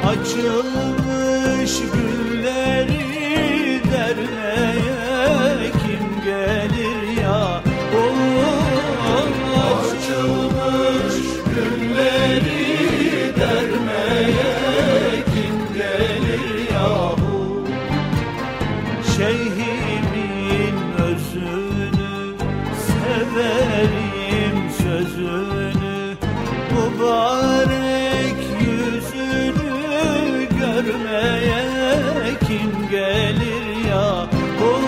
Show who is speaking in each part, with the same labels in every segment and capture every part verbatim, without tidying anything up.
Speaker 1: Açılmış gülleri dermeye kim gelir ya? Oh, açılmış gülleri dermeye kim gelir yahu? Şeyhimin özünü severim, sözünü, mübarek yüzünü görmeye kim gelir ya? Oh,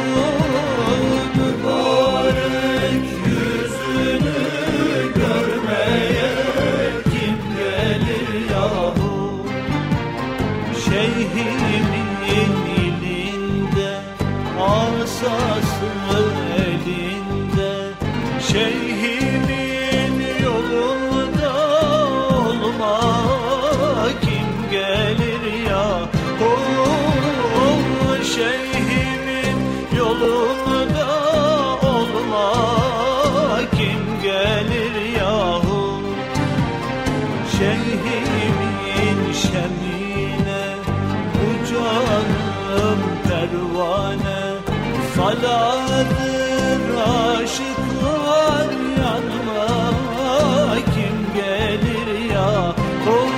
Speaker 1: mübarek yüzünü görmeye kim gelir yahu? Şeyhimin ilinde, asası elinde, şeyhimin yolunda olma kim gelir ya? Oh, şeyhimin yolunda olma kim gelir yahu? Şeyhimin şemine bu canım pervane, saladır aşıklar yanma kim gelir ya? Oh,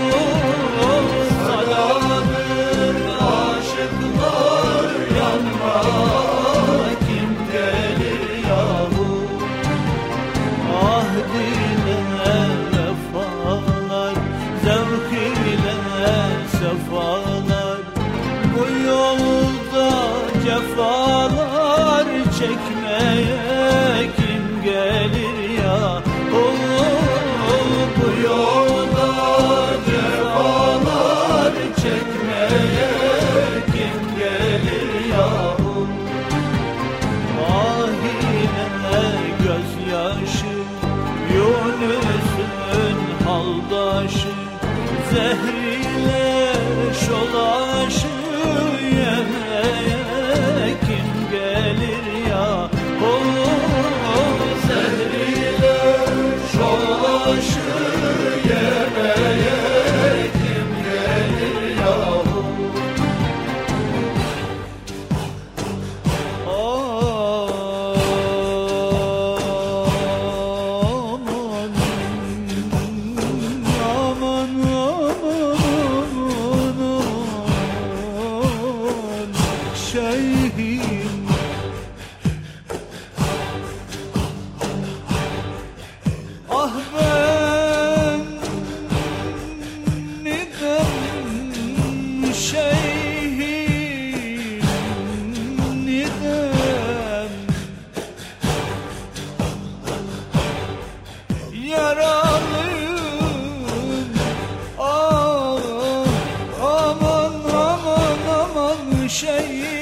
Speaker 1: saladır aşıklar yanma kim gelir yahu? Ahdine vefalar, zevk ile sefalar, bu yolda cefalar çekmeye kim gelir ya? Oh, bu yolda cefalar çekmeye kim gelir yahu? Ahine gözyaşı, Yunus'un haldaşı, zehriyle şolaşı yemeye kim gelir ya? Oh, zehriyle şolaşı yemeye kim gelir yahu? Aman, aman, aman, aman, şeyhim. Ah ben nidem şeyhim, nidem yaralıyım. Ah, aman, aman, aman şeyhim.